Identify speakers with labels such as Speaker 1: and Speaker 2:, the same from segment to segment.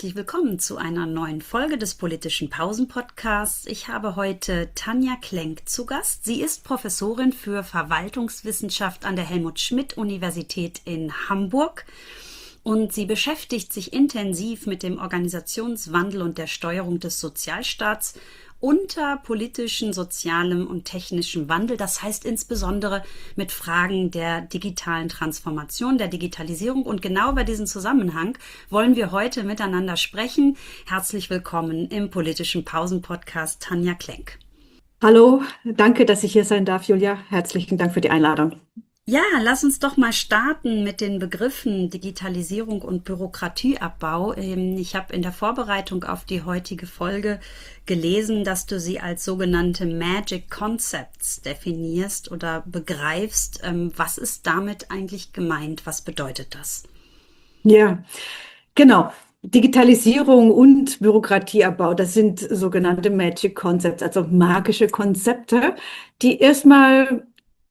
Speaker 1: herzlich willkommen zu einer neuen Folge des Politischen Pausen-Podcasts. Ich habe heute Tanja Klenk zu Gast. Sie ist Professorin für Verwaltungswissenschaft an der Helmut-Schmidt-Universität in Hamburg und sie beschäftigt sich intensiv mit dem Organisationswandel und der Steuerung des Sozialstaats unter politischen, sozialem und technischem Wandel. Das heißt insbesondere mit Fragen der digitalen Transformation, der Digitalisierung. Und genau bei diesem Zusammenhang wollen wir heute miteinander sprechen. Herzlich willkommen im Politischen Pausen-Podcast, Tanja Klenk.
Speaker 2: Hallo, danke, dass ich hier sein darf, Julia. Herzlichen Dank für die Einladung.
Speaker 1: Ja, lass uns doch mal starten mit den Begriffen Digitalisierung und Bürokratieabbau. Ich habe in der Vorbereitung auf die heutige Folge gelesen, dass du sie als sogenannte Magic Concepts definierst oder begreifst. Was ist damit eigentlich gemeint? Was bedeutet das?
Speaker 2: Ja, genau. Digitalisierung und Bürokratieabbau, das sind sogenannte Magic Concepts, also magische Konzepte, die erstmal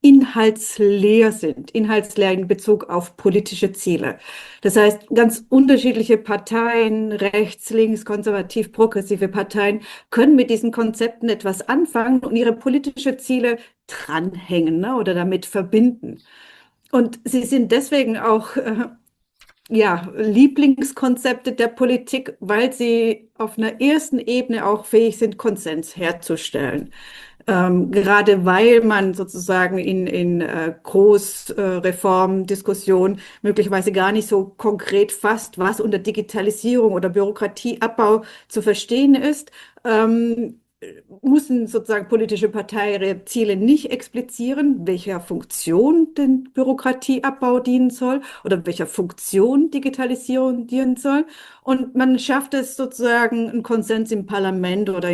Speaker 2: inhaltsleer in Bezug auf politische Ziele. Das heißt, ganz unterschiedliche Parteien, rechts, links, konservativ, progressive Parteien, können mit diesen Konzepten etwas anfangen und ihre politische Ziele dranhängen, ne, oder damit verbinden. Und sie sind deswegen auch Lieblingskonzepte der Politik, weil sie auf einer ersten Ebene auch fähig sind, Konsens herzustellen. Gerade weil man sozusagen in Großreformdiskussionen möglicherweise gar nicht so konkret fasst, was unter Digitalisierung oder Bürokratieabbau zu verstehen ist, müssen sozusagen politische Parteien ihre Ziele nicht explizieren, welcher Funktion den Bürokratieabbau dienen soll oder welcher Funktion Digitalisierung dienen soll. Und man schafft es sozusagen, einen Konsens im Parlament oder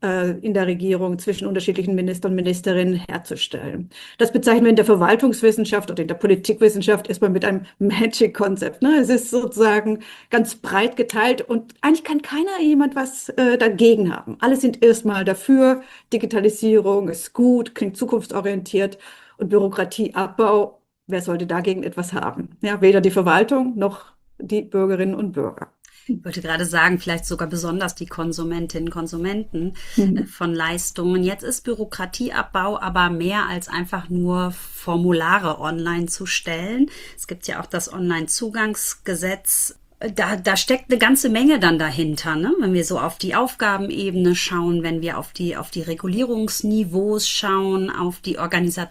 Speaker 2: in der Regierung zwischen unterschiedlichen Ministern und Ministerinnen herzustellen. Das bezeichnen wir in der Verwaltungswissenschaft oder in der Politikwissenschaft erstmal mit einem Magic-Konzept. Ne? Es ist sozusagen ganz breit geteilt und eigentlich kann jemand was dagegen haben. Alle sind erstmal dafür. Digitalisierung ist gut, klingt zukunftsorientiert und Bürokratieabbau, wer sollte dagegen etwas haben? Ja, weder die Verwaltung noch die Bürgerinnen und Bürger.
Speaker 1: Ich wollte gerade sagen, vielleicht sogar besonders die Konsumentinnen und Konsumenten
Speaker 2: Mhm.
Speaker 1: von Leistungen. Jetzt ist Bürokratieabbau aber mehr als einfach nur Formulare online zu stellen. Es gibt ja auch das Onlinezugangsgesetz. Da steckt eine ganze Menge dann dahinter, ne? Wenn wir so auf die Aufgabenebene schauen, wenn wir auf die Regulierungsniveaus schauen, auf die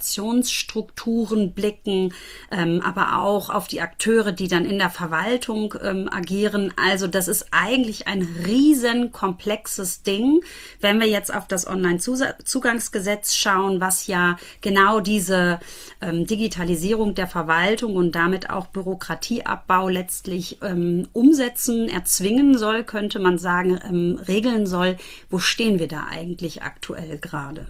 Speaker 1: Organisationsstrukturen blicken, aber auch auf die Akteure, die dann in der Verwaltung agieren. Also das ist eigentlich ein riesen komplexes Ding. Wenn wir jetzt auf das Onlinezugangsgesetz schauen, was ja genau diese Digitalisierung der Verwaltung und damit auch Bürokratieabbau letztlich umsetzen, erzwingen soll, könnte man sagen, regeln soll. Wo stehen wir da eigentlich aktuell gerade?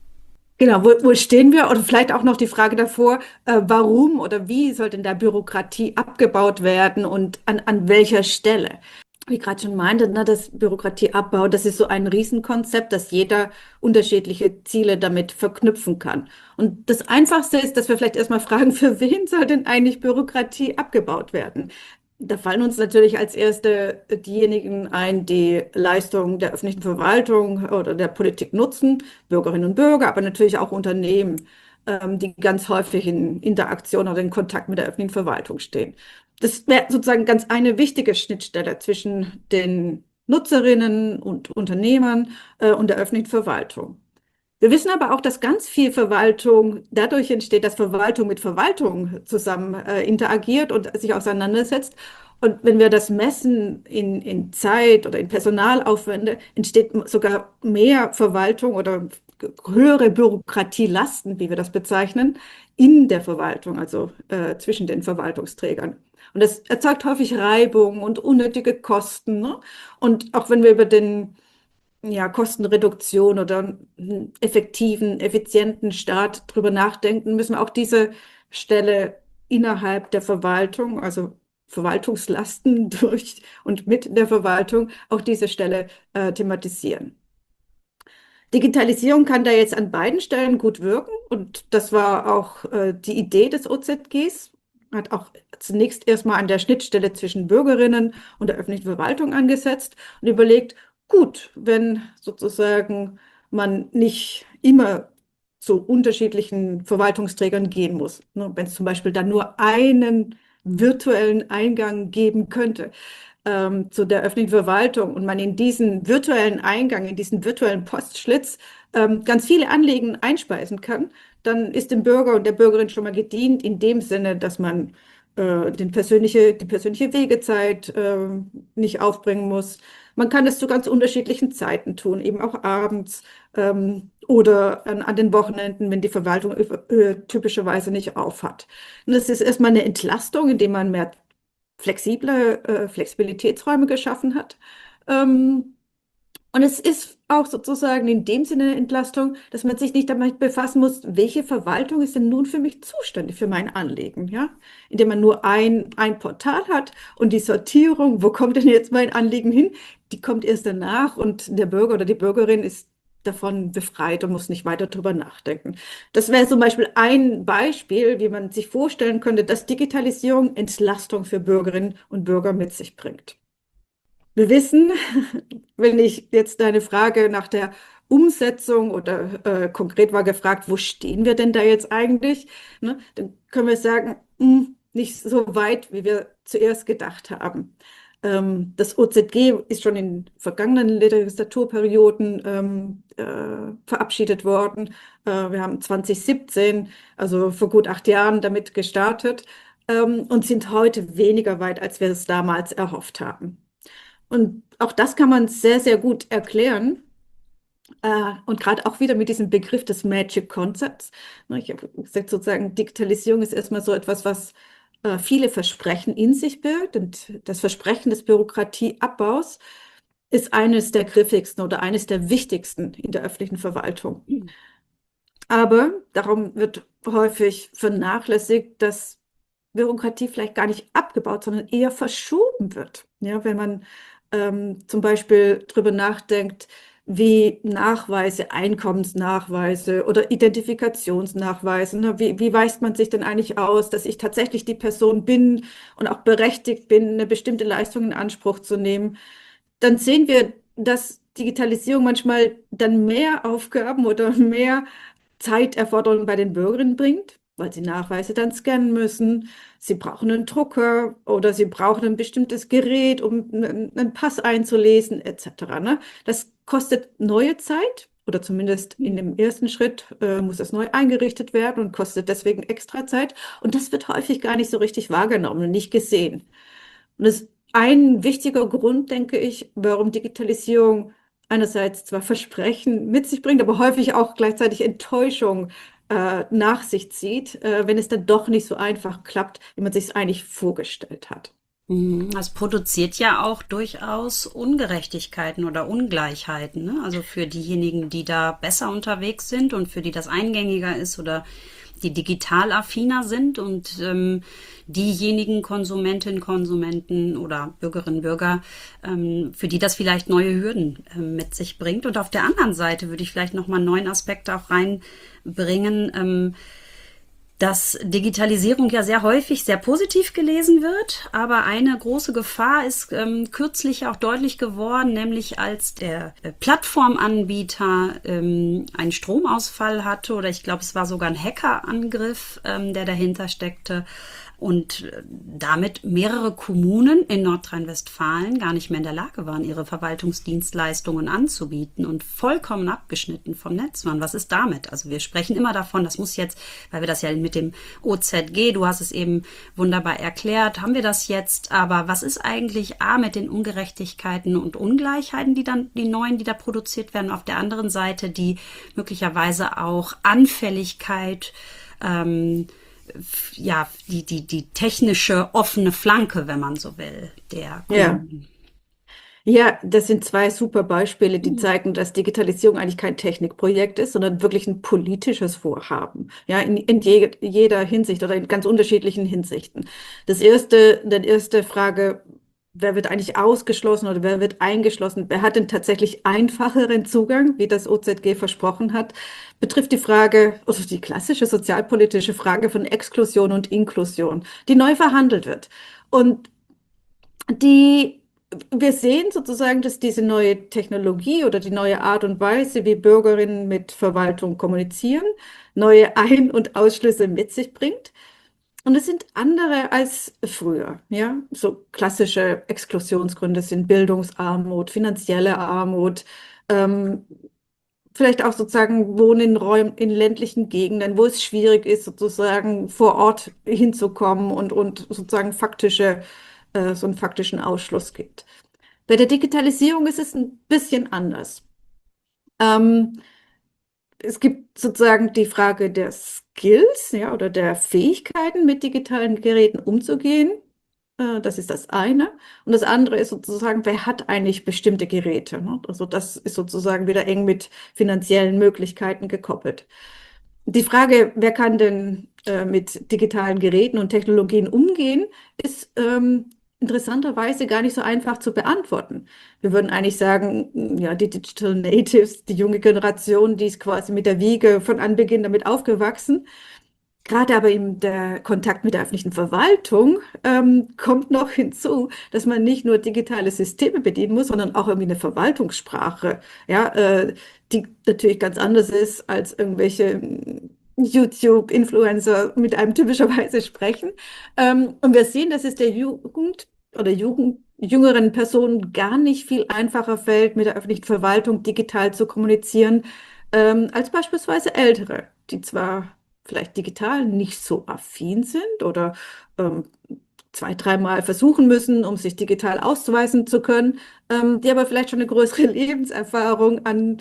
Speaker 2: Genau, wo stehen wir? Oder vielleicht auch noch die Frage davor, warum oder wie soll denn da Bürokratie abgebaut werden und an welcher Stelle? Wie ich gerade schon meinte, ne, das Bürokratieabbau, das ist so ein Riesenkonzept, dass jeder unterschiedliche Ziele damit verknüpfen kann. Und das Einfachste ist, dass wir vielleicht erstmal fragen, für wen soll denn eigentlich Bürokratie abgebaut werden? Da fallen uns natürlich als erste diejenigen ein, die Leistungen der öffentlichen Verwaltung oder der Politik nutzen, Bürgerinnen und Bürger, aber natürlich auch Unternehmen, die ganz häufig in Interaktion oder in Kontakt mit der öffentlichen Verwaltung stehen. Das wäre sozusagen ganz eine wichtige Schnittstelle zwischen den Nutzerinnen und Unternehmern, und der öffentlichen Verwaltung. Wir wissen aber auch, dass ganz viel Verwaltung dadurch entsteht, dass Verwaltung mit Verwaltung zusammen interagiert und sich auseinandersetzt. Und wenn wir das messen in Zeit oder in Personalaufwände, entsteht sogar mehr Verwaltung oder höhere Bürokratielasten, wie wir das bezeichnen, in der Verwaltung, also zwischen den Verwaltungsträgern. Und das erzeugt häufig Reibung und unnötige Kosten. Ne? Und auch wenn wir über den Kostenreduktion oder einen effektiven, effizienten Staat drüber nachdenken, müssen wir auch diese Stelle innerhalb der Verwaltung, also Verwaltungslasten durch und mit der Verwaltung, auch diese Stelle thematisieren. Digitalisierung kann da jetzt an beiden Stellen gut wirken und das war auch die Idee des OZGs. hat auch zunächst erstmal an der Schnittstelle zwischen Bürgerinnen und der öffentlichen Verwaltung angesetzt und überlegt, gut, wenn sozusagen man nicht immer zu unterschiedlichen Verwaltungsträgern gehen muss, ne, wenn es zum Beispiel dann nur einen virtuellen Eingang geben könnte zu der öffentlichen Verwaltung und man in diesen virtuellen Eingang, in diesen virtuellen Postschlitz ganz viele Anliegen einspeisen kann, dann ist dem Bürger und der Bürgerin schon mal gedient, in dem Sinne, dass man die persönliche Wegezeit nicht aufbringen muss. Man kann es zu ganz unterschiedlichen Zeiten tun, eben auch abends oder an den Wochenenden, wenn die Verwaltung typischerweise nicht auf hat. Und das ist erstmal eine Entlastung, indem man mehr Flexibilitätsräume geschaffen hat. Ähm, und es ist auch sozusagen in dem Sinne eine Entlastung, dass man sich nicht damit befassen muss, welche Verwaltung ist denn nun für mich zuständig für mein Anliegen, ja? Indem man nur ein Portal hat und die Sortierung, wo kommt denn jetzt mein Anliegen hin, die kommt erst danach und der Bürger oder die Bürgerin ist davon befreit und muss nicht weiter drüber nachdenken. Das wäre zum Beispiel ein Beispiel, wie man sich vorstellen könnte, dass Digitalisierung Entlastung für Bürgerinnen und Bürger mit sich bringt. Wir wissen, wenn ich jetzt deine Frage nach der Umsetzung oder konkret war gefragt, wo stehen wir denn da jetzt eigentlich, ne, dann können wir sagen, nicht so weit, wie wir zuerst gedacht haben. Das OZG ist schon in vergangenen Legislaturperioden verabschiedet worden. Wir haben 2017, also vor gut 8 Jahren, damit gestartet und sind heute weniger weit, als wir es damals erhofft haben. Und auch das kann man sehr, sehr gut erklären. Und gerade auch wieder mit diesem Begriff des Magic Concepts. Ne, ich habe gesagt, sozusagen, Digitalisierung ist erstmal so etwas, was viele Versprechen in sich birgt. Und das Versprechen des Bürokratieabbaus ist eines der griffigsten oder eines der wichtigsten in der öffentlichen Verwaltung. Aber darum wird häufig vernachlässigt, dass Bürokratie vielleicht gar nicht abgebaut, sondern eher verschoben wird. Ja, wenn man zum Beispiel darüber nachdenkt, wie Nachweise, Einkommensnachweise oder Identifikationsnachweise, ne, wie weist man sich denn eigentlich aus, dass ich tatsächlich die Person bin und auch berechtigt bin, eine bestimmte Leistung in Anspruch zu nehmen, dann sehen wir, dass Digitalisierung manchmal dann mehr Aufgaben oder mehr Zeiterforderungen bei den Bürgerinnen bringt, weil sie Nachweise dann scannen müssen. Sie brauchen einen Drucker oder sie brauchen ein bestimmtes Gerät, um einen Pass einzulesen, etc. Ne? Das kostet neue Zeit oder zumindest in dem ersten Schritt muss es neu eingerichtet werden und kostet deswegen extra Zeit. Und das wird häufig gar nicht so richtig wahrgenommen und nicht gesehen. Und das ist ein wichtiger Grund, denke ich, warum Digitalisierung einerseits zwar Versprechen mit sich bringt, aber häufig auch gleichzeitig Enttäuschung nach sich zieht, wenn es dann doch nicht so einfach klappt, wie man sich es eigentlich vorgestellt hat.
Speaker 1: Es produziert ja auch durchaus Ungerechtigkeiten oder Ungleichheiten, ne? Also für diejenigen, die da besser unterwegs sind und für die das eingängiger ist oder die digital affiner sind und diejenigen Konsumentinnen, Konsumenten oder Bürgerinnen, Bürger, für die das vielleicht neue Hürden mit sich bringt. Und auf der anderen Seite würde ich vielleicht nochmal einen neuen Aspekt auch reinbringen, dass Digitalisierung ja sehr häufig sehr positiv gelesen wird, aber eine große Gefahr ist kürzlich auch deutlich geworden, nämlich als der Plattformanbieter einen Stromausfall hatte oder ich glaube, es war sogar ein Hackerangriff, der dahinter steckte. Und damit mehrere Kommunen in Nordrhein-Westfalen gar nicht mehr in der Lage waren, ihre Verwaltungsdienstleistungen anzubieten und vollkommen abgeschnitten vom Netz waren. Was ist damit? Also wir sprechen immer davon, das muss jetzt, weil wir das ja mit dem OZG, du hast es eben wunderbar erklärt, haben wir das jetzt, aber was ist eigentlich mit den Ungerechtigkeiten und Ungleichheiten, die neuen, die da produziert werden, auf der anderen Seite die möglicherweise auch Anfälligkeit, die technische offene Flanke, wenn man so will, der
Speaker 2: Ja.
Speaker 1: Kunden.
Speaker 2: Ja, das sind zwei super Beispiele, die zeigen, dass Digitalisierung eigentlich kein Technikprojekt ist, sondern wirklich ein politisches Vorhaben. Ja, in jeder Hinsicht oder in ganz unterschiedlichen Hinsichten. Die erste Frage, wer wird eigentlich ausgeschlossen oder wer wird eingeschlossen? Wer hat denn tatsächlich einfacheren Zugang, wie das OZG versprochen hat? Betrifft die Frage, also die klassische sozialpolitische Frage von Exklusion und Inklusion, die neu verhandelt wird. Und die, wir sehen sozusagen, dass diese neue Technologie oder die neue Art und Weise, wie Bürgerinnen mit Verwaltung kommunizieren, neue Ein- und Ausschlüsse mit sich bringt. Und es sind andere als früher, ja. So klassische Exklusionsgründe sind Bildungsarmut, finanzielle Armut, ähm, vielleicht auch sozusagen Wohnen in Räumen, in ländlichen Gegenden, wo es schwierig ist, sozusagen vor Ort hinzukommen und sozusagen so einen faktischen Ausschluss gibt. Bei der Digitalisierung ist es ein bisschen anders. Ähm, Es gibt sozusagen die Frage der Skills, ja, oder der Fähigkeiten, mit digitalen Geräten umzugehen. Das ist das eine. Und das andere ist sozusagen, wer hat eigentlich bestimmte Geräte? Ne? Also das ist sozusagen wieder eng mit finanziellen Möglichkeiten gekoppelt. Die Frage, wer kann denn mit digitalen Geräten und Technologien umgehen, ist interessanterweise gar nicht so einfach zu beantworten. Wir würden eigentlich sagen, ja, die Digital Natives, die junge Generation, die ist quasi mit der Wiege von Anbeginn damit aufgewachsen. Gerade aber eben der Kontakt mit der öffentlichen Verwaltung kommt noch hinzu, dass man nicht nur digitale Systeme bedienen muss, sondern auch irgendwie eine Verwaltungssprache, ja, die natürlich ganz anders ist als irgendwelche YouTube-Influencer mit einem typischerweise sprechen. Und wir sehen, dass es der Jugend oder jüngeren Personen gar nicht viel einfacher fällt, mit der öffentlichen Verwaltung digital zu kommunizieren, als beispielsweise Ältere, die zwar vielleicht digital nicht so affin sind oder ähm, zwei, dreimal versuchen müssen, um sich digital auszuweisen zu können, die aber vielleicht schon eine größere Lebenserfahrung an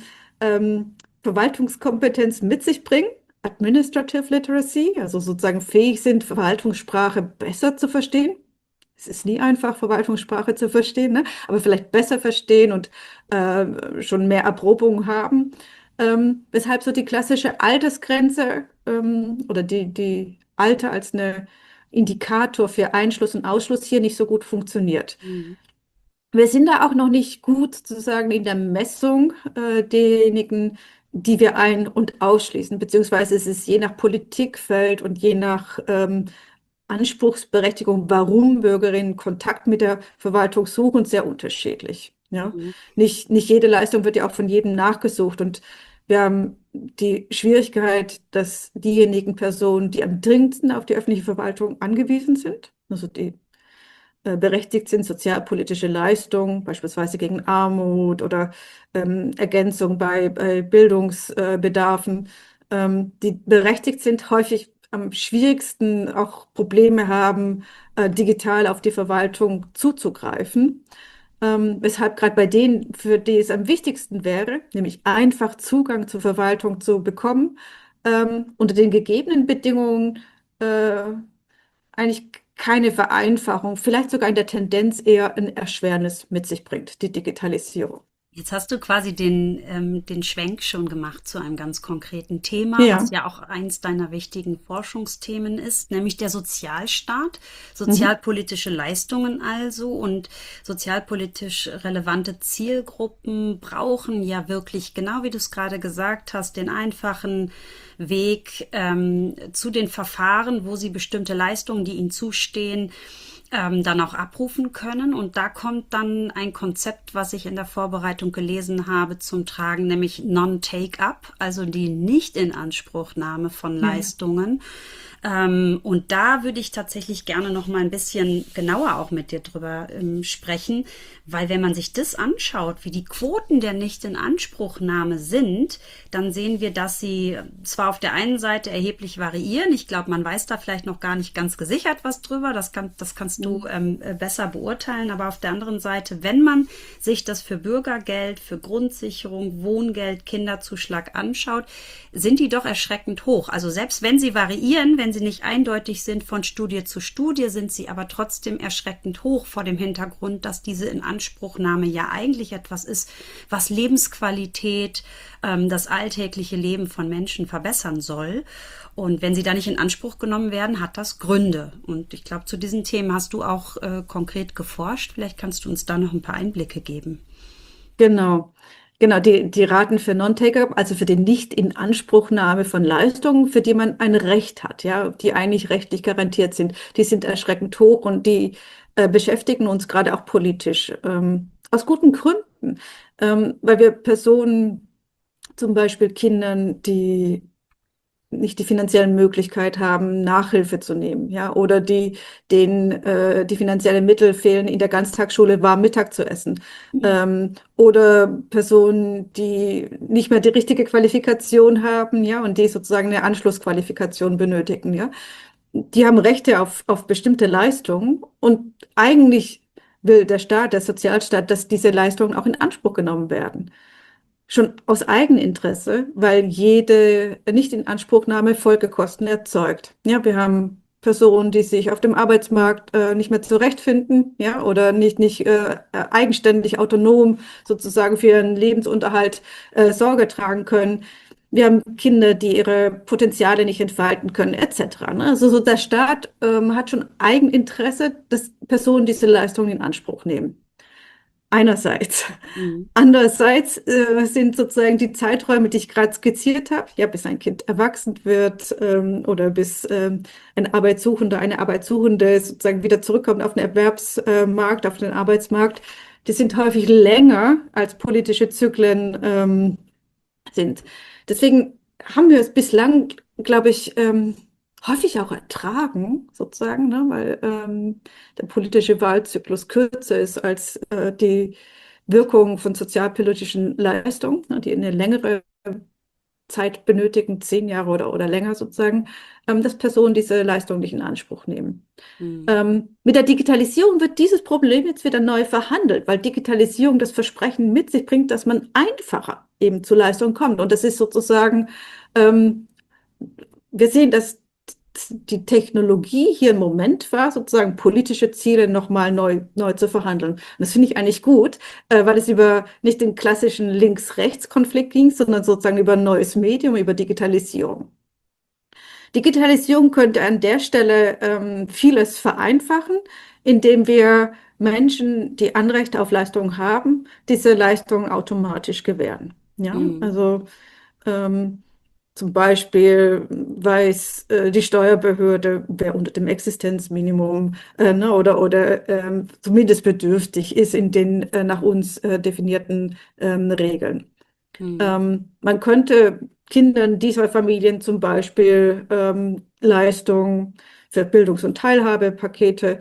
Speaker 2: Verwaltungskompetenz mit sich bringen. Administrative Literacy, also sozusagen fähig sind, Verwaltungssprache besser zu verstehen. Es ist nie einfach, Verwaltungssprache zu verstehen, ne? Aber vielleicht besser verstehen und schon mehr Erprobung haben. Weshalb so die klassische Altersgrenze oder die Alter als eine Indikator für Einschluss und Ausschluss hier nicht so gut funktioniert.
Speaker 1: Mhm.
Speaker 2: Wir sind da auch noch nicht gut sozusagen in der Messung derjenigen, die wir ein- und ausschließen, beziehungsweise es ist je nach Politikfeld und je nach Anspruchsberechtigung, warum Bürgerinnen Kontakt mit der Verwaltung suchen, sehr unterschiedlich. Ja?
Speaker 1: Mhm.
Speaker 2: Nicht jede Leistung wird ja auch von jedem nachgesucht und wir haben die Schwierigkeit, dass diejenigen Personen, die am dringendsten auf die öffentliche Verwaltung angewiesen sind, also die berechtigt sind, sozialpolitische Leistungen, beispielsweise gegen Armut oder Ergänzung bei Bildungsbedarfen, die berechtigt sind, häufig am schwierigsten auch Probleme haben, digital auf die Verwaltung zuzugreifen. Weshalb gerade bei denen, für die es am wichtigsten wäre, nämlich einfach Zugang zur Verwaltung zu bekommen, unter den gegebenen Bedingungen äh, eigentlich keine Vereinfachung, vielleicht sogar in der Tendenz eher ein Erschwernis mit sich bringt, die Digitalisierung.
Speaker 1: Jetzt hast du quasi den Schwenk schon gemacht zu einem ganz konkreten Thema, was
Speaker 2: Ja.
Speaker 1: ja auch eins deiner wichtigen Forschungsthemen ist, nämlich der Sozialstaat,
Speaker 2: Mhm.
Speaker 1: sozialpolitische Leistungen also und sozialpolitisch relevante Zielgruppen brauchen ja wirklich, genau wie du es gerade gesagt hast, den einfachen Weg zu den Verfahren, wo sie bestimmte Leistungen, die ihnen zustehen, dann auch abrufen können. Und da kommt dann ein Konzept, was ich in der Vorbereitung gelesen habe, zum Tragen, nämlich Non-Take-Up, also die Nichtinanspruchnahme von
Speaker 2: Ja.
Speaker 1: Leistungen. Und da würde ich tatsächlich gerne noch mal ein bisschen genauer auch mit dir drüber sprechen, weil wenn man sich das anschaut, wie die Quoten der Nichtinanspruchnahme sind, dann sehen wir, dass sie zwar auf der einen Seite erheblich variieren. Ich glaube, man weiß da vielleicht noch gar nicht ganz gesichert was drüber. Das kannst du
Speaker 2: Mhm.
Speaker 1: besser beurteilen. Aber auf der anderen Seite, wenn man sich das für Bürgergeld, für Grundsicherung, Wohngeld, Kinderzuschlag anschaut, sind die doch erschreckend hoch. Also selbst wenn sie variieren, wenn sie nicht eindeutig sind von Studie zu Studie, sind sie aber trotzdem erschreckend hoch vor dem Hintergrund, dass diese Inanspruchnahme ja eigentlich etwas ist, was Lebensqualität, das alltägliche Leben von Menschen verbessern soll. Und wenn sie da nicht in Anspruch genommen werden, hat das Gründe. Und ich glaube, zu diesen Themen hast hast du auch konkret geforscht. Vielleicht kannst du uns da noch ein paar Einblicke geben.
Speaker 2: Genau. Genau, die Raten für Non-Taker, also für die Nicht-Inanspruchnahme von Leistungen, für die man ein Recht hat, ja, die eigentlich rechtlich garantiert sind, die sind erschreckend hoch und die beschäftigen uns gerade auch politisch, aus guten Gründen, weil wir Personen, zum Beispiel Kindern, die nicht die finanziellen Möglichkeit haben, Nachhilfe zu nehmen, ja, oder denen die finanziellen Mittel fehlen, in der Ganztagsschule warm Mittag zu essen, oder Personen, die nicht mehr die richtige Qualifikation haben, ja, und die sozusagen eine Anschlussqualifikation benötigen, ja, die haben Rechte auf bestimmte Leistungen und eigentlich will der Staat, der Sozialstaat, dass diese Leistungen auch in Anspruch genommen werden. Schon aus Eigeninteresse, weil jede Nichtinanspruchnahme Folgekosten erzeugt. Ja, wir haben Personen, die sich auf dem Arbeitsmarkt nicht mehr zurechtfinden, ja, oder nicht eigenständig, autonom sozusagen für ihren Lebensunterhalt Sorge tragen können. Wir haben Kinder, die ihre Potenziale nicht entfalten können, etc. Ne? Also so der Staat hat schon Eigeninteresse, dass Personen diese Leistungen in Anspruch nehmen. Einerseits.
Speaker 1: Mhm.
Speaker 2: Andererseits sind sozusagen die Zeiträume, die ich gerade skizziert habe, ja, bis ein Kind erwachsen wird oder bis ein Arbeitssuchender, eine Arbeitssuchende sozusagen wieder zurückkommt auf den Erwerbsmarkt, auf den Arbeitsmarkt, die sind häufig länger als politische Zyklen sind. Deswegen haben wir es bislang, glaube ich, häufig auch ertragen, sozusagen, ne, weil der politische Wahlzyklus kürzer ist als die Wirkung von sozialpolitischen Leistungen, ne, die eine längere Zeit benötigen, 10 Jahre oder länger sozusagen, dass Personen diese Leistung nicht in Anspruch nehmen.
Speaker 1: Mhm.
Speaker 2: Mit der Digitalisierung wird dieses Problem jetzt wieder neu verhandelt, weil Digitalisierung das Versprechen mit sich bringt, dass man einfacher eben zu Leistungen kommt. Und das ist sozusagen, ähm, wir sehen, dass die Technologie hier im Moment war, sozusagen politische Ziele nochmal neu zu verhandeln. Und das finde ich eigentlich gut, weil es über nicht den klassischen Links-Rechts-Konflikt ging, sondern sozusagen über ein neues Medium, über Digitalisierung. Digitalisierung könnte an der Stelle vieles vereinfachen, indem wir Menschen, die Anrecht auf Leistungen haben, diese Leistungen automatisch gewähren. Ja,
Speaker 1: Mhm.
Speaker 2: also ähm, zum Beispiel weiß die Steuerbehörde, wer unter dem Existenzminimum ne, oder zumindest bedürftig ist in den nach uns definierten Regeln.
Speaker 1: Mhm.
Speaker 2: Man könnte Kindern dieser Familien zum Beispiel Leistungen für Bildungs- und Teilhabepakete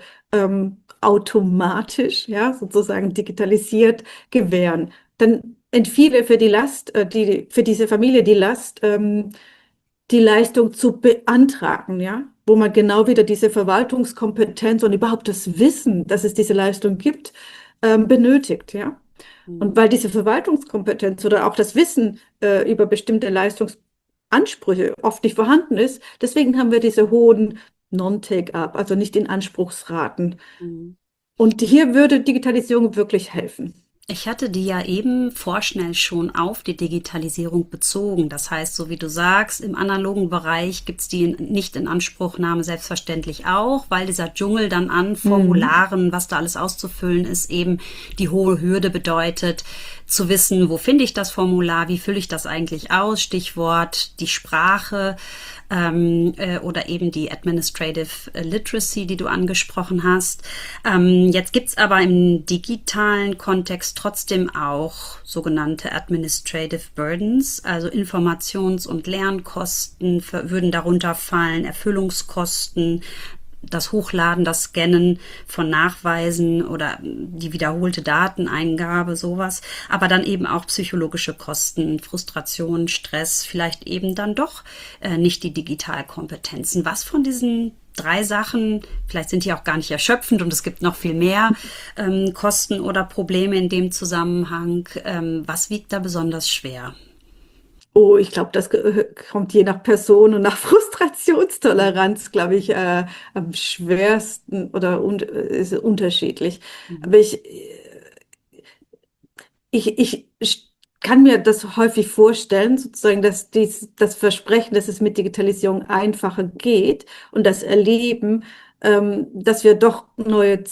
Speaker 2: automatisch, ja, sozusagen digitalisiert gewähren. Dann entfiele für die Last, für diese Familie die Last, die Leistung zu beantragen, ja, wo man genau wieder diese Verwaltungskompetenz und überhaupt das Wissen, dass es diese Leistung gibt, benötigt, ja. Und
Speaker 1: Mhm.
Speaker 2: weil diese Verwaltungskompetenz oder auch das Wissen über bestimmte Leistungsansprüche oft nicht vorhanden ist, deswegen haben wir diese hohen Non-Take-up, also nicht in Anspruchsraten.
Speaker 1: Mhm.
Speaker 2: Und hier würde Digitalisierung wirklich helfen.
Speaker 1: Ich hatte die ja eben vorschnell schon auf die Digitalisierung bezogen. Das heißt, so wie du sagst, im analogen Bereich gibt's die Nicht-Inanspruchnahme selbstverständlich auch, weil dieser Dschungel dann an
Speaker 2: Mhm.
Speaker 1: Formularen, was da alles auszufüllen ist, eben die hohe Hürde bedeutet, zu wissen, wo finde ich das Formular, wie fülle ich das eigentlich aus, Stichwort die Sprache oder eben die Administrative Literacy, die du angesprochen hast. Jetzt gibt's aber im digitalen Kontext trotzdem auch sogenannte Administrative Burdens, also Informations- und Lernkosten würden darunter fallen, Erfüllungskosten, das Hochladen, das Scannen von Nachweisen oder die wiederholte Dateneingabe, sowas. Aber dann eben auch psychologische Kosten, Frustration, Stress, vielleicht eben dann doch nicht die Digitalkompetenzen. Was von diesen drei Sachen, vielleicht sind die auch gar nicht erschöpfend und es gibt noch viel mehr Kosten oder Probleme in dem Zusammenhang. Was wiegt da besonders schwer?
Speaker 2: Oh, ich glaube, das kommt je nach Person und nach Frustrationstoleranz, glaube ich, am schwersten oder ist unterschiedlich.
Speaker 1: Mhm.
Speaker 2: Aber ich kann mir das häufig vorstellen, sozusagen, dass das Versprechen, dass es mit Digitalisierung einfacher geht und das Erleben dass wir doch neue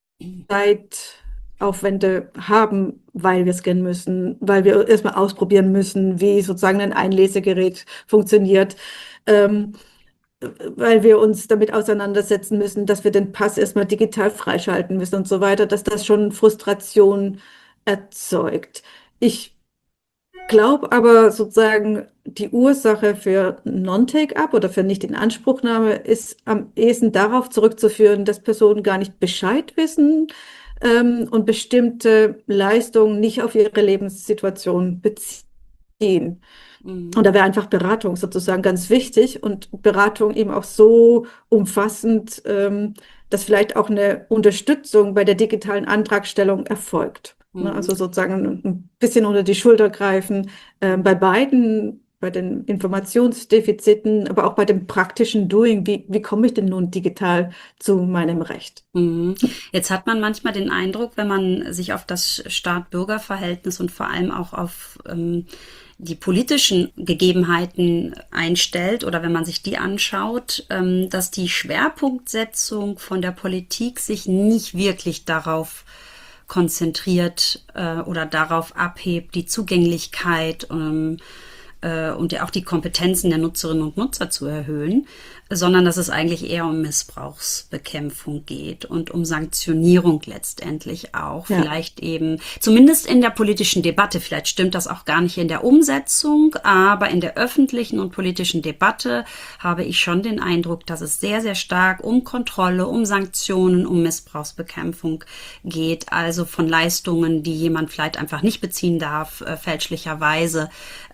Speaker 2: Zeitaufwände haben, weil wir scannen müssen, weil wir erstmal ausprobieren müssen, wie sozusagen ein Einlesegerät funktioniert, ähm, weil wir uns damit auseinandersetzen müssen, dass wir den Pass erstmal digital freischalten müssen und so weiter, dass das schon Frustration erzeugt. Ich glaube aber sozusagen, die Ursache für Non-Take-up oder für Nicht-Inanspruchnahme ist am ehesten darauf zurückzuführen, dass Personen gar nicht Bescheid wissen, und bestimmte Leistungen nicht auf ihre Lebenssituation beziehen. Und
Speaker 1: Mhm.
Speaker 2: da wäre einfach Beratung sozusagen ganz wichtig und Beratung eben auch so umfassend, dass vielleicht auch eine Unterstützung bei der digitalen Antragstellung erfolgt. Ne?
Speaker 1: Mhm.
Speaker 2: Also sozusagen ein bisschen unter die Schulter greifen, bei beiden, bei den Informationsdefiziten, aber auch bei dem praktischen Doing. Wie komme ich denn nun digital zu meinem Recht?
Speaker 1: Mhm. Jetzt hat man manchmal den Eindruck, wenn man sich auf das Staat-Bürger-Verhältnis und vor allem auch auf die politischen Gegebenheiten einstellt oder wenn man sich die anschaut, dass die Schwerpunktsetzung von der Politik sich nicht wirklich darauf konzentriert oder darauf abhebt, die Zugänglichkeit und ja auch die Kompetenzen der Nutzerinnen und Nutzer zu erhöhen, sondern dass es eigentlich eher um Missbrauchsbekämpfung geht und um Sanktionierung letztendlich auch.
Speaker 2: Ja.
Speaker 1: Vielleicht eben, zumindest in der politischen Debatte, vielleicht stimmt das auch gar nicht in der Umsetzung, aber in der öffentlichen und politischen Debatte habe ich schon den Eindruck, dass es sehr, sehr stark um Kontrolle, um Sanktionen, um Missbrauchsbekämpfung geht. Also von Leistungen, die jemand vielleicht einfach nicht beziehen darf, fälschlicherweise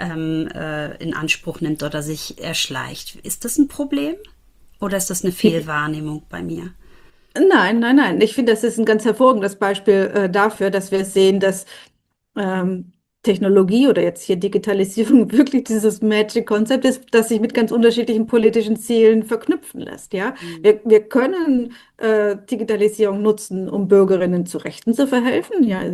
Speaker 1: in Anspruch nimmt oder sich erschleicht. Ist das ein Problem oder ist das eine Fehlwahrnehmung bei mir?
Speaker 2: Nein, nein, nein. Ich finde, das ist ein ganz hervorragendes Beispiel dafür, dass wir sehen, dass ähm, Technologie oder jetzt hier Digitalisierung wirklich dieses Magic-Konzept ist, das sich mit ganz unterschiedlichen politischen Zielen verknüpfen lässt. Ja, wir können Digitalisierung nutzen, um Bürgerinnen zu Rechten zu verhelfen, ja,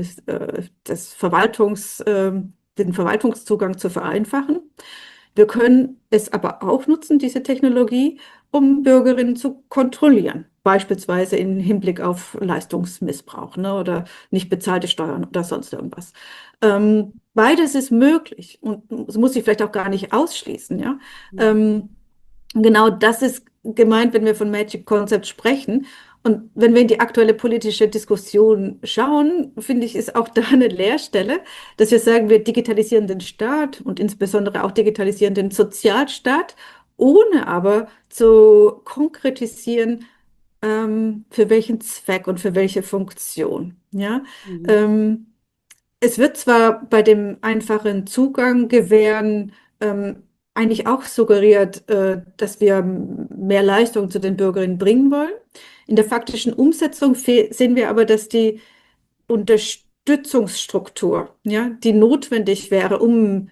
Speaker 2: den Verwaltungszugang zu vereinfachen. Wir können es aber auch nutzen, diese Technologie, um Bürgerinnen zu kontrollieren, beispielsweise im Hinblick auf Leistungsmissbrauch, ne, oder nicht bezahlte Steuern oder sonst irgendwas. Beides ist möglich und es muss sich vielleicht auch gar nicht ausschließen, ja. Ähm, genau das ist gemeint, wenn wir von Magic Concept sprechen. Und wenn wir in die aktuelle politische Diskussion schauen, finde ich, ist auch da eine Leerstelle, dass wir sagen, wir digitalisieren den Staat und insbesondere auch digitalisieren den Sozialstaat, ohne aber zu konkretisieren, für welchen Zweck und für welche Funktion. Ja?
Speaker 1: Mhm.
Speaker 2: Ähm, Es wird zwar bei dem einfachen Zugang gewähren, eigentlich auch suggeriert, dass wir mehr Leistung zu den Bürgerinnen bringen wollen. In der faktischen Umsetzung sehen wir aber, dass die Unterstützungsstruktur, ja, die notwendig wäre, um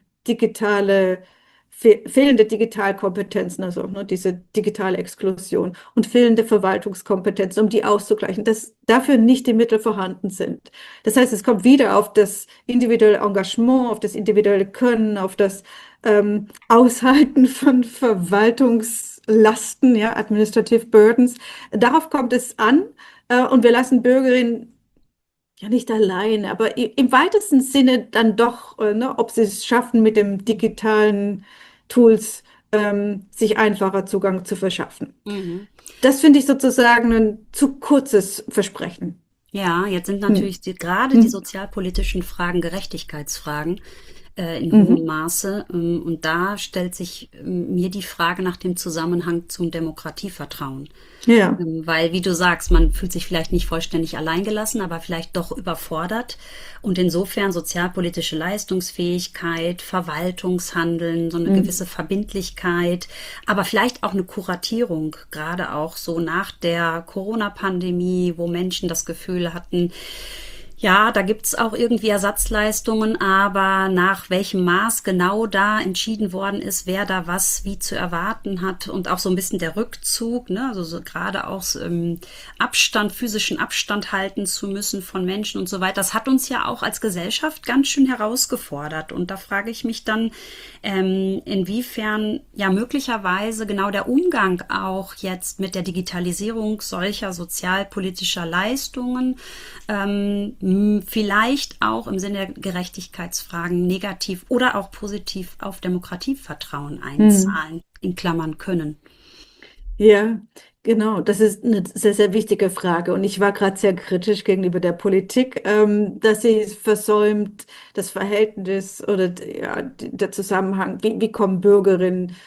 Speaker 2: fehlende Digitalkompetenzen, also ne, diese digitale Exklusion und fehlende Verwaltungskompetenzen, um die auszugleichen, dass dafür nicht die Mittel vorhanden sind. Das heißt, es kommt wieder auf das individuelle Engagement, auf das individuelle Können, auf das Aushalten von Verwaltungslasten, ja, Administrative Burdens. Darauf kommt es an, und wir lassen Bürgerinnen ja nicht allein, aber im weitesten Sinne dann doch, ne, ob sie es schaffen, mit dem digitalen Tools sich einfacher Zugang zu verschaffen.
Speaker 1: Mhm.
Speaker 2: Das finde ich sozusagen ein zu kurzes Versprechen.
Speaker 1: Ja, jetzt sind
Speaker 2: Hm.
Speaker 1: natürlich gerade die
Speaker 2: Hm.
Speaker 1: sozialpolitischen Fragen Gerechtigkeitsfragen in hohem
Speaker 2: Mhm.
Speaker 1: Maße. Und da stellt sich mir die Frage nach dem Zusammenhang zum Demokratievertrauen.
Speaker 2: Ja.
Speaker 1: Weil, wie du sagst, man fühlt sich vielleicht nicht vollständig alleingelassen, aber vielleicht doch überfordert. Und insofern sozialpolitische Leistungsfähigkeit, Verwaltungshandeln, so eine
Speaker 2: Hm.
Speaker 1: gewisse Verbindlichkeit, aber vielleicht auch eine Kuratierung, gerade auch so nach der Corona-Pandemie, wo Menschen das Gefühl hatten, Ja, da gibt's auch irgendwie Ersatzleistungen, aber nach welchem Maß genau da entschieden worden ist, wer da was wie zu erwarten hat und auch so ein bisschen der Rückzug, ne, also so gerade auch so, Abstand, physischen Abstand halten zu müssen von Menschen und so weiter, das hat uns ja auch als Gesellschaft ganz schön herausgefordert. Und da frage ich mich dann, inwiefern ja möglicherweise genau der Umgang auch jetzt mit der Digitalisierung solcher sozialpolitischer Leistungen vielleicht auch im Sinne der Gerechtigkeitsfragen negativ oder auch positiv auf Demokratievertrauen
Speaker 2: Hm.
Speaker 1: einzahlen, in Klammern können.
Speaker 2: Ja, genau. Das ist eine sehr, sehr wichtige Frage. Und ich war gerade sehr kritisch gegenüber der Politik, dass sie es versäumt, das Verhältnis oder ja, der Zusammenhang, wie kommen Bürgerinnen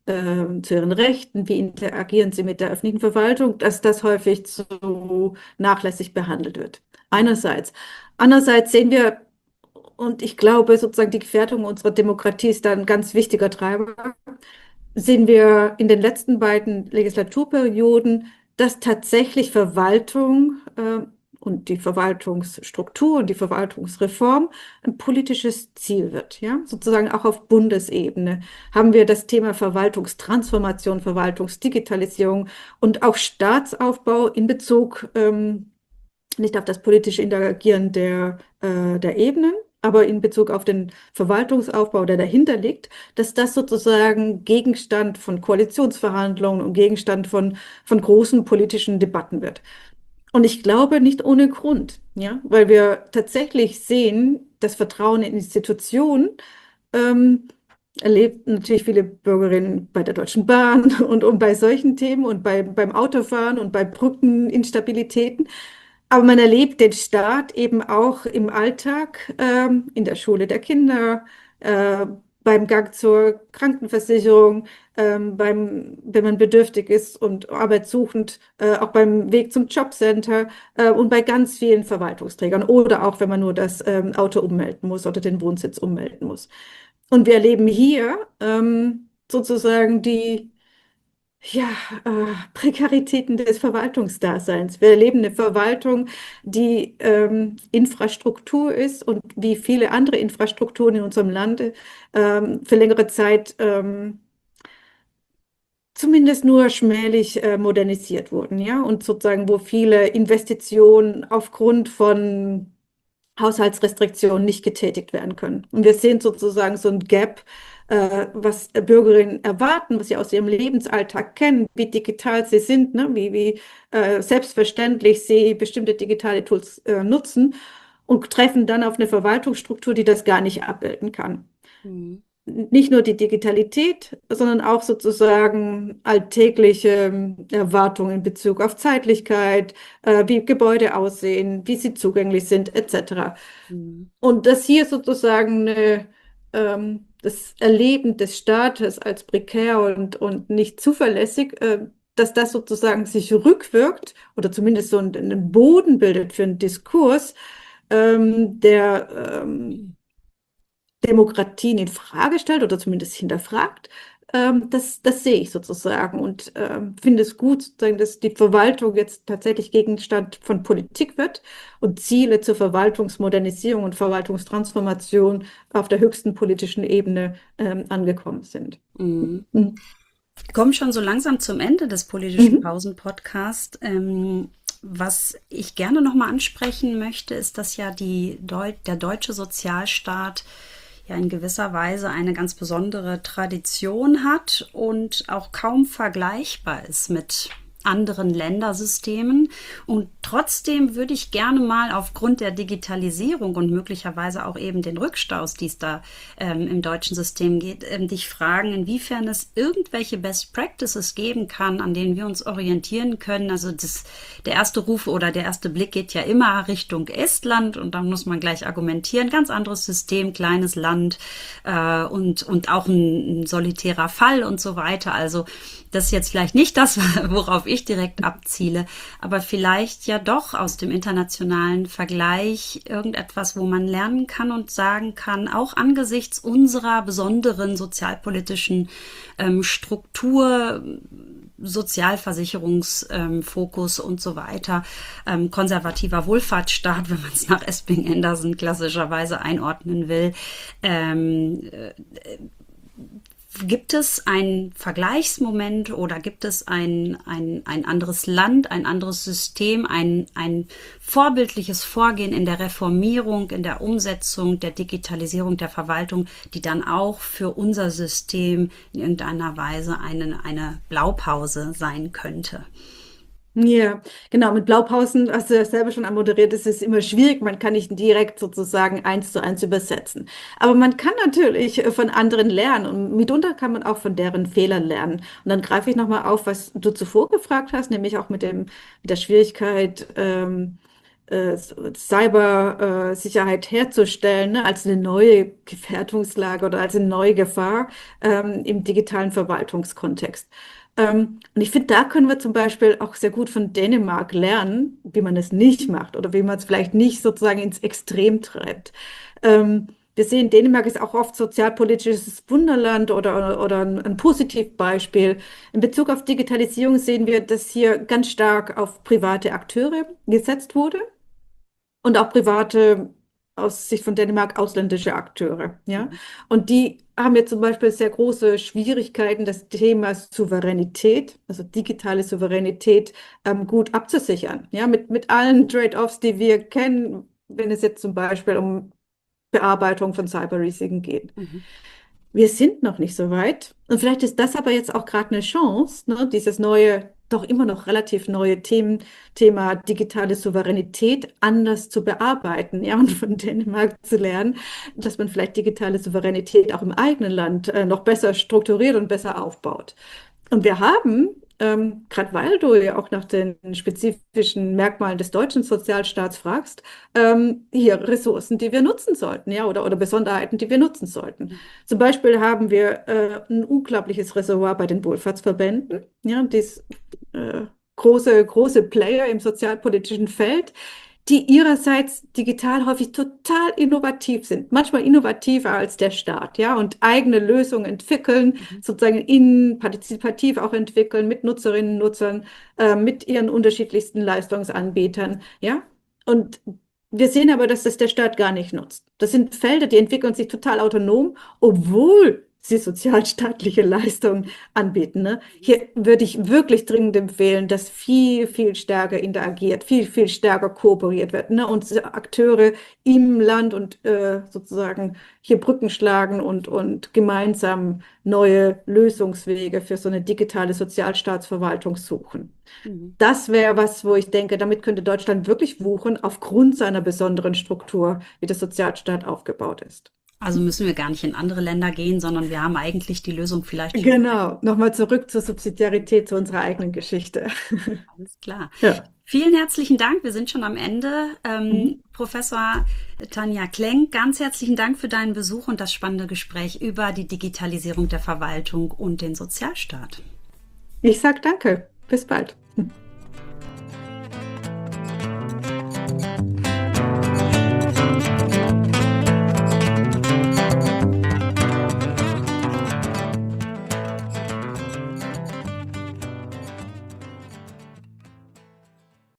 Speaker 2: zu ihren Rechten, wie interagieren sie mit der öffentlichen Verwaltung, dass das häufig zu nachlässig behandelt wird. Einerseits. Andererseits sehen wir, und ich glaube, sozusagen die Gefährdung unserer Demokratie ist da ein ganz wichtiger Treiber, sehen wir in den letzten beiden Legislaturperioden, dass tatsächlich Verwaltung und die Verwaltungsstruktur und die Verwaltungsreform ein politisches Ziel wird. Ja? Sozusagen auch auf Bundesebene haben wir das Thema Verwaltungstransformation, Verwaltungsdigitalisierung und auch Staatsaufbau in Bezug nicht auf das politische Interagieren der Ebenen, aber in Bezug auf den Verwaltungsaufbau, der dahinter liegt, dass das sozusagen Gegenstand von Koalitionsverhandlungen und Gegenstand von großen politischen Debatten wird. Und ich glaube nicht ohne Grund, ja, weil wir tatsächlich sehen, das Vertrauen in Institutionen ähm, erlebt natürlich viele Bürgerinnen bei der Deutschen Bahn und bei solchen Themen und beim Autofahren und bei Brückeninstabilitäten. Aber man erlebt den Staat eben auch im Alltag, in der Schule der Kinder, äh, beim Gang zur Krankenversicherung, wenn man bedürftig ist und arbeitssuchend, auch beim Weg zum Jobcenter, und bei ganz vielen Verwaltungsträgern oder auch wenn man nur das Auto ummelden muss oder den Wohnsitz ummelden muss. Und wir erleben hier sozusagen die ja, Prekaritäten des Verwaltungsdaseins. Wir erleben eine Verwaltung, die Infrastruktur ist und wie viele andere Infrastrukturen in unserem Lande für längere Zeit zumindest nur schmählich modernisiert wurden, ja, und sozusagen, wo viele Investitionen aufgrund von Haushaltsrestriktionen nicht getätigt werden können. Und wir sehen sozusagen so ein Gap, was Bürgerinnen erwarten, was sie aus ihrem Lebensalltag kennen, wie digital sie sind, ne? Wie selbstverständlich sie bestimmte digitale Tools nutzen und treffen dann auf eine Verwaltungsstruktur, die das gar nicht abbilden kann.
Speaker 1: Mhm.
Speaker 2: Nicht nur die Digitalität, sondern auch sozusagen alltägliche Erwartungen in Bezug auf Zeitlichkeit, wie Gebäude aussehen, wie sie zugänglich sind, etc.
Speaker 1: Mhm.
Speaker 2: Und dass hier sozusagen das Erleben des Staates als prekär und nicht zuverlässig, dass das sozusagen sich rückwirkt oder zumindest so einen Boden bildet für einen Diskurs, der Demokratien in Frage stellt oder zumindest hinterfragt, das sehe ich sozusagen und finde es gut, sozusagen, dass die Verwaltung jetzt tatsächlich Gegenstand von Politik wird und Ziele zur Verwaltungsmodernisierung und Verwaltungstransformation auf der höchsten politischen Ebene angekommen sind.
Speaker 1: Mhm.
Speaker 2: Mhm.
Speaker 1: Wir kommen schon so langsam zum Ende des politischen
Speaker 2: Mhm.
Speaker 1: Pausen-Podcasts. Was ich gerne nochmal ansprechen möchte, ist, dass ja der deutsche Sozialstaat ja in gewisser Weise eine ganz besondere Tradition hat und auch kaum vergleichbar ist mit anderen Ländersystemen. Und trotzdem würde ich gerne mal aufgrund der Digitalisierung und möglicherweise auch eben den Rückstaus, die es da im deutschen System geht, dich fragen, inwiefern es irgendwelche Best Practices geben kann, an denen wir uns orientieren können. Also der erste Ruf oder der erste Blick geht ja immer Richtung Estland und dann muss man gleich argumentieren. Ganz anderes System, kleines Land und auch ein solitärer Fall und so weiter. Also das ist jetzt vielleicht nicht das, worauf ich direkt abziele, aber vielleicht ja doch aus dem internationalen Vergleich irgendetwas, wo man lernen kann und sagen kann, auch angesichts unserer besonderen sozialpolitischen Struktur, Sozialversicherungsfokus und so weiter, konservativer Wohlfahrtsstaat, wenn man es nach Esping-Anderson klassischerweise einordnen will. Gibt es einen Vergleichsmoment oder gibt es ein anderes Land, ein anderes System, ein vorbildliches Vorgehen in der Reformierung, in der Umsetzung, der Digitalisierung der Verwaltung, die dann auch für unser System in irgendeiner Weise eine Blaupause sein könnte?
Speaker 2: Ja, genau. Mit Blaupausen, hast du ja selber schon anmoderiert, ist es immer schwierig. Man kann nicht direkt sozusagen 1:1 übersetzen. Aber man kann natürlich von anderen lernen und mitunter kann man auch von deren Fehlern lernen. Und dann greife ich nochmal auf, was du zuvor gefragt hast, nämlich auch mit der Schwierigkeit, Cybersicherheit herzustellen, ne, als eine neue Gefährdungslage oder als eine neue Gefahr im digitalen Verwaltungskontext. Und ich finde, da können wir zum Beispiel auch sehr gut von Dänemark lernen, wie man es nicht macht oder wie man es vielleicht nicht sozusagen ins Extrem treibt. Wir sehen, Dänemark ist auch oft sozialpolitisches Wunderland oder ein Positivbeispiel. In Bezug auf Digitalisierung sehen wir, dass hier ganz stark auf private Akteure gesetzt wurde und auch private, aus Sicht von Dänemark, ausländische Akteure. Ja? Und die haben jetzt zum Beispiel sehr große Schwierigkeiten, das Thema Souveränität, also digitale Souveränität, gut abzusichern. Ja? Mit allen Trade-offs, die wir kennen, wenn es jetzt zum Beispiel um Bearbeitung von Cyberrisiken geht. Wir sind noch nicht so weit. Und vielleicht ist das aber jetzt auch gerade eine Chance, ne, dieses neue, doch immer noch relativ neue Thema digitale Souveränität anders zu bearbeiten, ja, und von Dänemark zu lernen, dass man vielleicht digitale Souveränität auch im eigenen Land noch besser strukturiert und besser aufbaut. Und wir haben, gerade weil du ja auch nach den spezifischen Merkmalen des deutschen Sozialstaats fragst, hier Ressourcen, die wir nutzen sollten, ja, oder Besonderheiten, die wir nutzen sollten. Zum Beispiel haben wir ein unglaubliches Reservoir bei den Wohlfahrtsverbänden, ja, große Player im sozialpolitischen Feld, die ihrerseits digital häufig total innovativ sind, manchmal innovativer als der Staat, ja, und eigene Lösungen entwickeln, sozusagen partizipativ auch entwickeln, mit Nutzerinnen und Nutzern, mit ihren unterschiedlichsten Leistungsanbietern, ja. Und wir sehen aber, dass das der Staat gar nicht nutzt. Das sind Felder, die entwickeln sich total autonom, obwohl sie sozialstaatliche Leistungen anbieten. Ne? Hier würde ich wirklich dringend empfehlen, dass viel stärker interagiert, viel stärker kooperiert wird, ne? Und Akteure im Land und sozusagen hier Brücken schlagen und gemeinsam neue Lösungswege für so eine digitale Sozialstaatsverwaltung suchen. Das wäre was, wo ich denke, damit könnte Deutschland wirklich wuchern, aufgrund seiner besonderen Struktur, wie der Sozialstaat aufgebaut ist.
Speaker 1: Also müssen wir gar nicht in andere Länder gehen, sondern wir haben eigentlich die Lösung vielleicht schon.
Speaker 2: Genau, nochmal zurück zur Subsidiarität, zu unserer eigenen Geschichte.
Speaker 1: Alles klar.
Speaker 2: Ja.
Speaker 1: Vielen herzlichen Dank. Wir sind schon am Ende. Professor Tanja Klenk, ganz herzlichen Dank für deinen Besuch und das spannende Gespräch über die Digitalisierung der Verwaltung und den Sozialstaat.
Speaker 2: Ich sage danke. Bis bald.